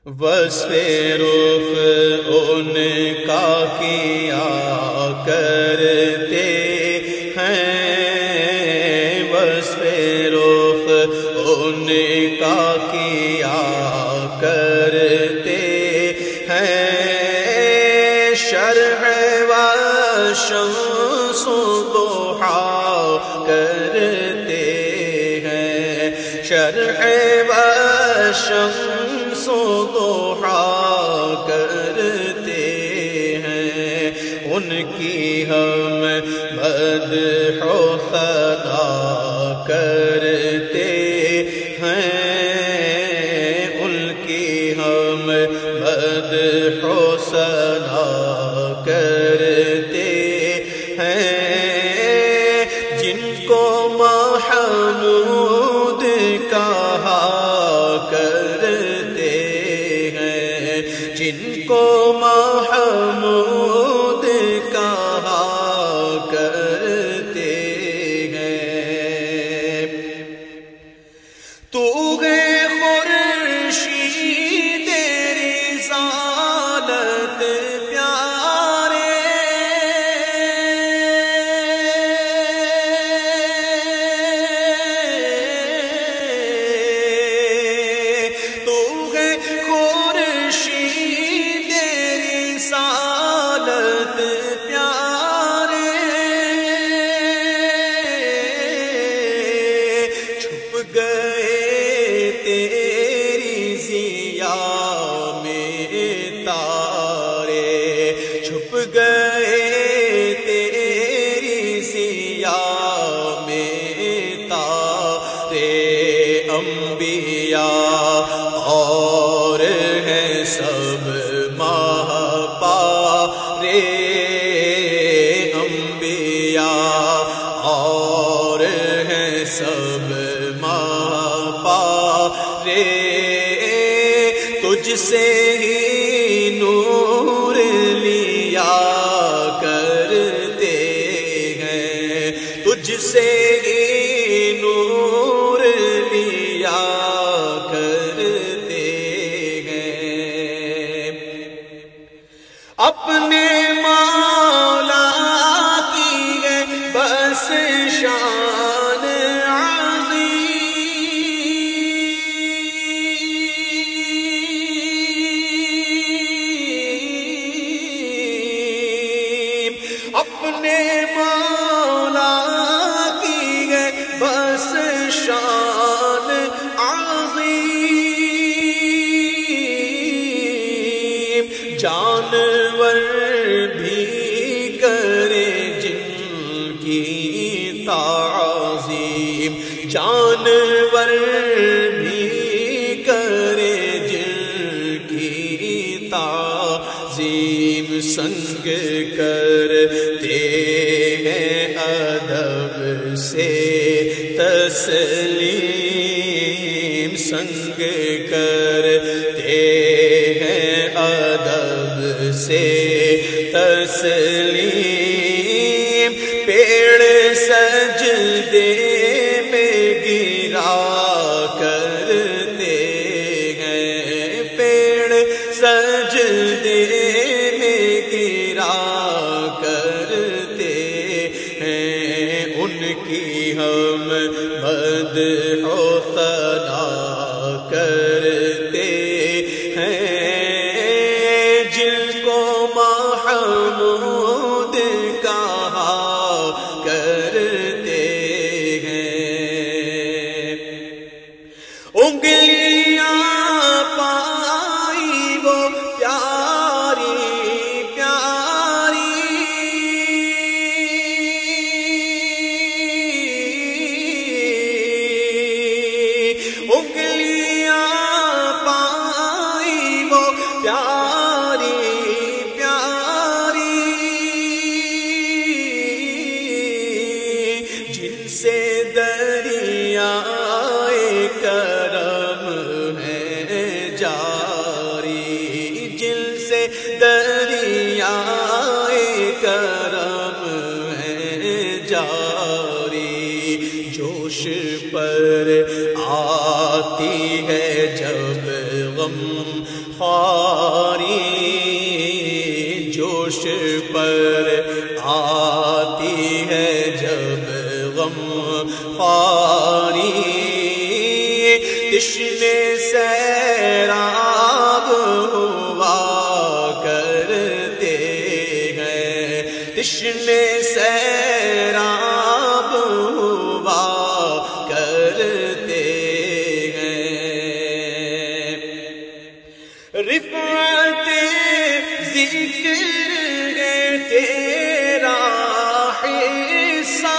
وصف رخ ان کا کیا کرتے ہیں، وصف رخ ان کا کیا کرتے ہیں، شرح و شمس ضحا کرتے ہیں، شرح و شمس ضحا کرتے ہیں، ان کی ہم مدح و ثنا کرتے ہیں، ان کی ہم مدح و ثنا کرتے ہیں، جن کو محمود کہا کرتے ہیں، جن کو محمود کہا کرتے ہیں، تو ہے خورشید رسالت پیارے، تو ہے خورشید رسالت پیارے، چھپ گئے تیری ضیا میں تارے، چھپ گئے تیری ضیا میں تارے، انبیاء اور ہیں سب ماہ پارے، انبیاء اور ہیں سب ماہ پارے، تجھ سے ہی نور لیا کرتے ہیں، تجھ سے ہی نور لیا کرتے ہیں، اپنے مولا کی ہے بس شان عظیم، اپنے مولا کی ہے بس شان عظیم، جانور بھی کرے جن کی تعظیم، جانور بھی کرے جن کی تعظیم، سنگ کرتے ہیں ادب سے تسلیم، سنگ کرتے ہیں ادب سے تسلیم، پیڑ سجدے میں گرا کرتے ہیں، پیڑ سجدے میں گرا کرتے ہیں، ان کی ہم مدح و ثنا کرتے ہیں، جن کو محمود کہا کرتے ہیں، انگلیاں پائی وہ پیاری پیاری، انگلیاں پائی وہ پیاری پیاری، جن سے دریائے کرم ہے جاری، جن سے دریائے کرم ہے جاری، جوش پر آتی ہے جب غم خواری جوش پر آتی ہے جب غم خواری تشنے سیراب ہوا کرتے ہیں تشنے سیراب ہوا کرتے ہیں رفعت ذکر ہے تیرا حصہ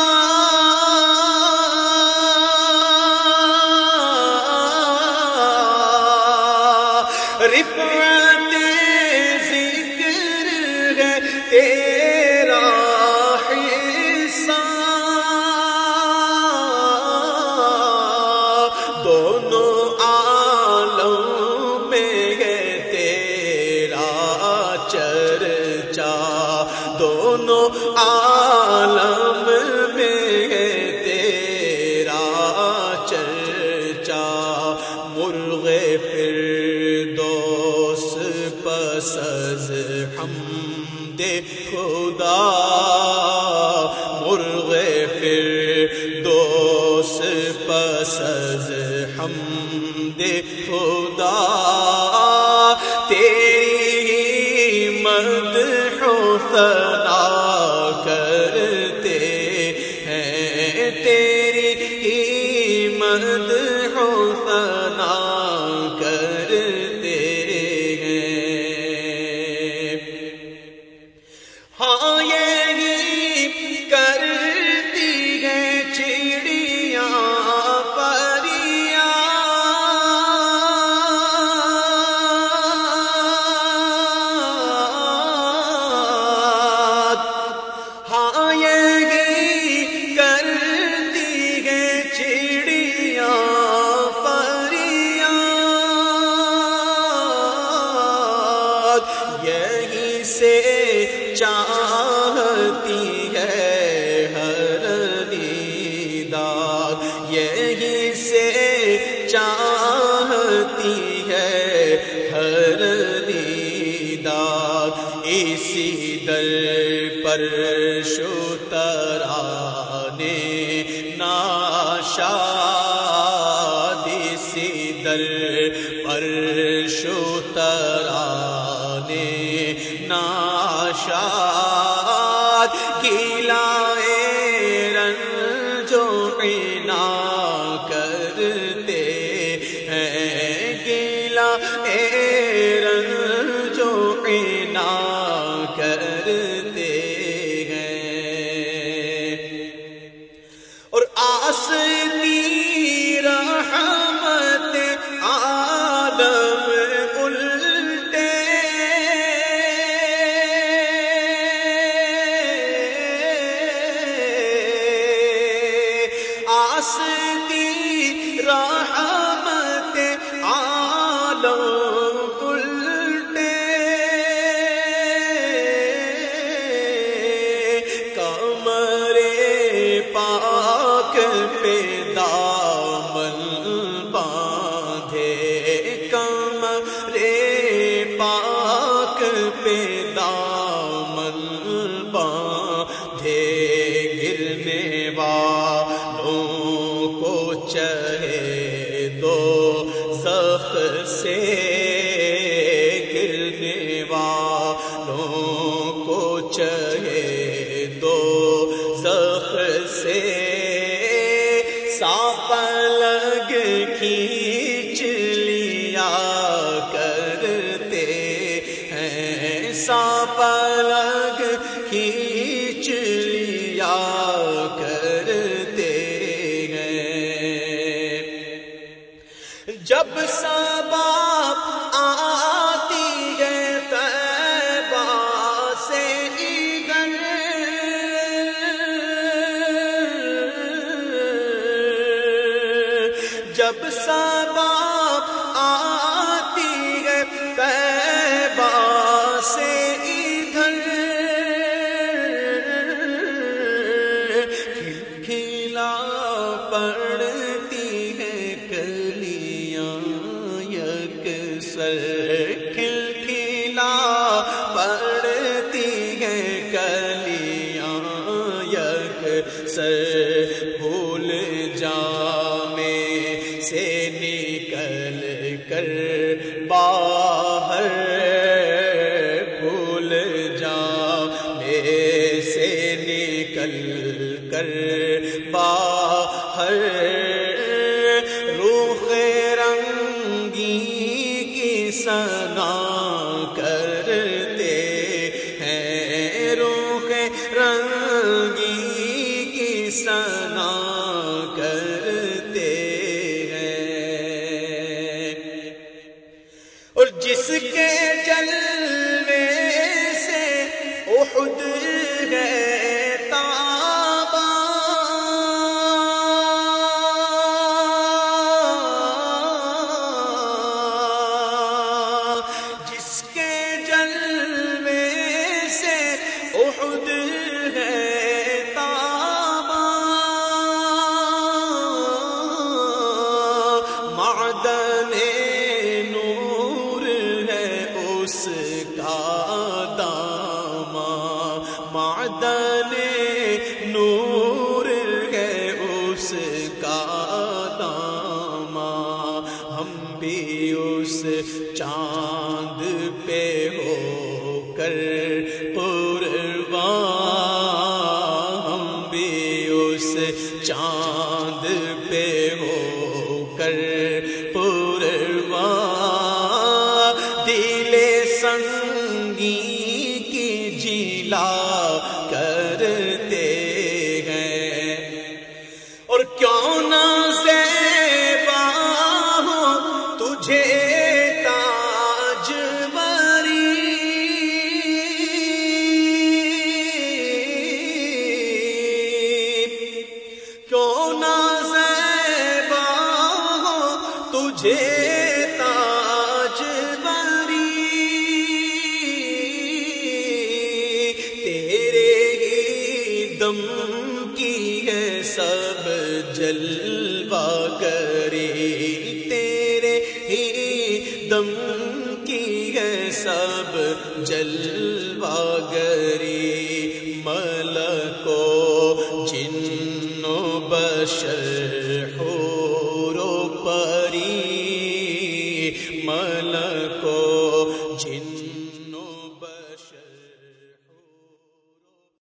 رفعت ذکر ہے تیرا حصہ دونوں عالم میں ہے تیرا چرچا دونوں عالم میں ہے تیرا چرچا مرغ فردوس پسز حمد خدا مرغ فردوس پسز حمد خدا تیری مدح و ثنا کرتے ہیں تیری مدح و ثنا کرتے ہیں ہاں یہی کرتی ہے چڑیاں فریاد ہاں یہی کرتی ہے چڑیاں فریاد یہی سے چاہتی ہے ہر دیدار یہی سے چاہتی ہے ہر دیدار اسی در پر شترانے ناشاد اسی در پر شترانے ناشاد گیلائے رنج و عنا کرتے ہیں گیلائے رنج و عنا کرتے ہیں اور آستی رحمت عالم الٹے آستی رحمت عالم الٹے کمر پاک پہ دامن باندھے کمر پاک پہ دامن باندھے گرنے والوں کو چہے دو زخ سے گرنے والوں کو چہے دو زخ سے سانپ لگ کھینچ لیا کرتے ہیں سانپ لگ کھینچ لیا کرتے ہیں جب صبا آتی ہے طیبہ سے ادھر جب صبا آتی ہے طیبہ سے ادھر باہر بھول جانے سے نکل کر باہر روح رنگی کی ثنا کرتے ہیں، روح رنگی کی ثنا کرتے ہیں، اور جس کے جلوے سے احد ہے تابا، جس کے جلوے سے احد ہے تابا، معدن نور ہے اس کا داماں، معدن نور ہے اس کا داماں، ہم بھی اس چاند پہ ہو کر قربان، ہم بھی اس چاند پہ ہو کر قربان، دل سنگی کی جلا کرتے ہیں، اور کیوں نہ زیبا ہو تجھے تاج بری، کیوں نہ زیبا ہو تجھے تاج بری، تیرے ہی دم کی ہے سب جلوہ گری، تیرے ہی دم کی ہے سب جلوہ گری، ملک و جن و بشر ہو